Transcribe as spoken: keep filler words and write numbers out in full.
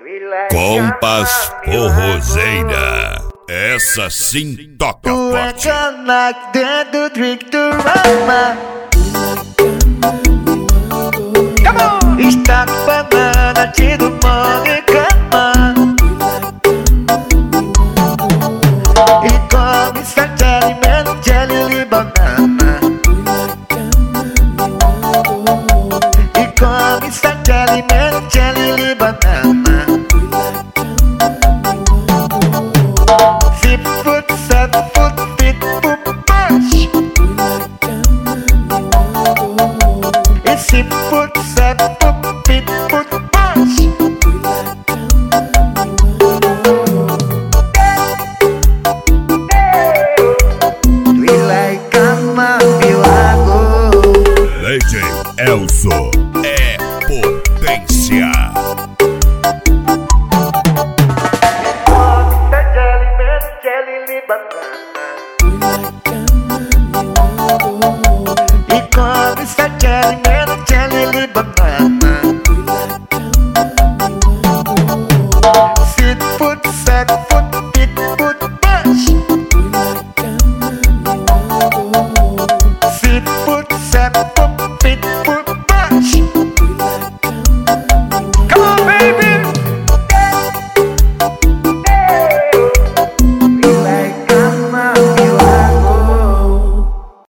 Compas Forrozeira, essa sim toca forte. Like dentro do drink do Rama. Está com banana, tiro mão e cama. E come sete alimentos, jelly e banana. E come sete alimentos, jelly e banana. Six foot, seven foot, fit for punch. E six foot, seven foot, fit for punch. We like cama, meu lago. Leite Elso é potência. Jelly, jelly, banana.